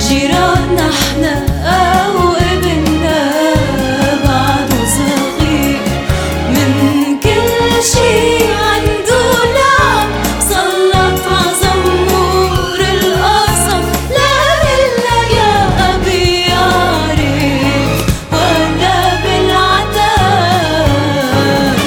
جيراننا احنا او ابننا بعده صغير، من كل شي عنده نعم سلط عزمور القصب، لا إلا يا أبي يعرف ولا بالعتاب.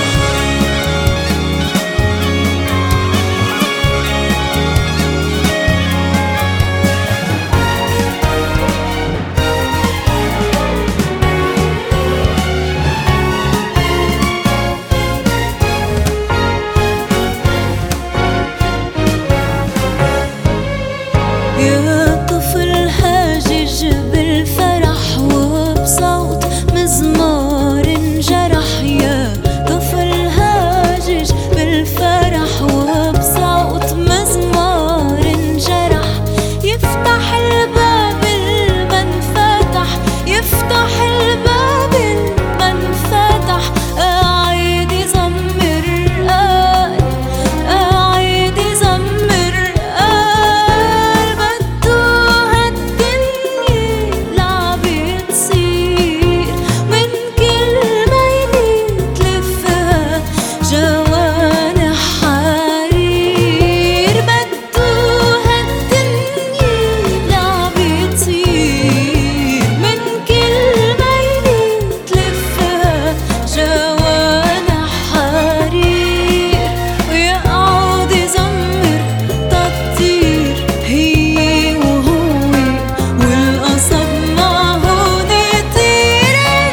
يا طفل هاجج بالفرح وبصوت مزمار انجرح، يا طفل هاجج بالفرح وبصوت مزمار انجرح، يفتح الباب المنفتح، يفتح الباب المنفتح، قاعد يزمر قال، قاعد يزمر قال، بده هالدنيا لعبة تصير، من كل ميلة تلفها جوانح حرير، بده هالدنيا لعبة تصير، من كل ميلة تلفها جوانح حرير، ويقعد يزمر تطير هي وهو والقصب معهن يطير.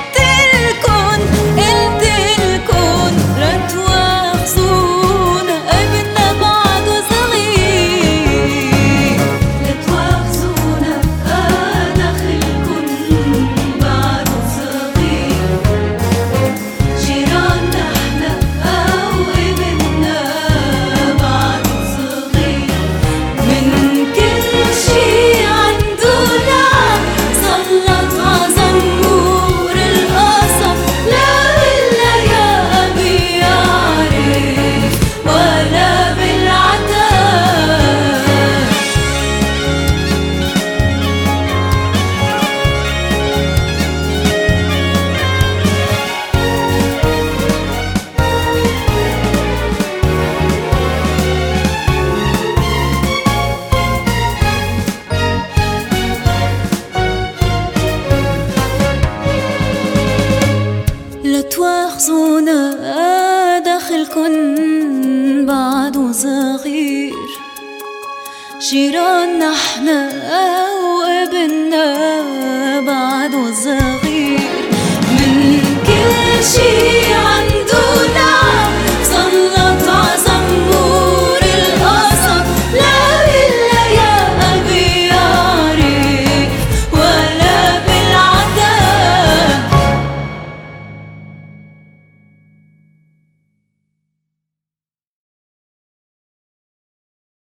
قلتلكن لا تواخذونا ابننا بعده صغير، لا تواخذونا دخلكن بعده صغير، جيراننا احنا او ابننا بعده صغير، من كل شي عنده نعم سلط عزمور القصب، لا إلا يا أبي يعرف ولا بالعتاب. لا تواخذونا دخلكن بعده صغير، جيراننا احنا